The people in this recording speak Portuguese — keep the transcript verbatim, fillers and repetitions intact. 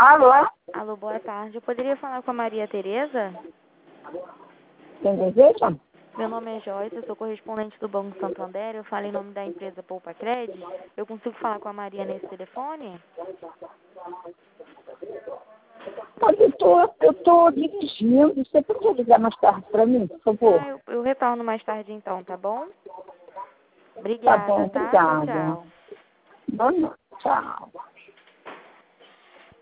Alô? Alô, boa tarde. Eu poderia falar com a Maria Tereza? Quem deseja? Meu nome é Joyce, eu sou correspondente do Banco Santander. Eu falo em nome da empresa Poupa Cred. Eu consigo falar com a Maria nesse telefone? Mas eu tô, eu tô dirigindo. Você podia ligar mais tarde para mim, por favor? Ah, eu, eu retorno mais tarde então, tá bom? Tá bom, Obrigada, tá? Tchau, obrigada. tchau. Boa noite, tchau.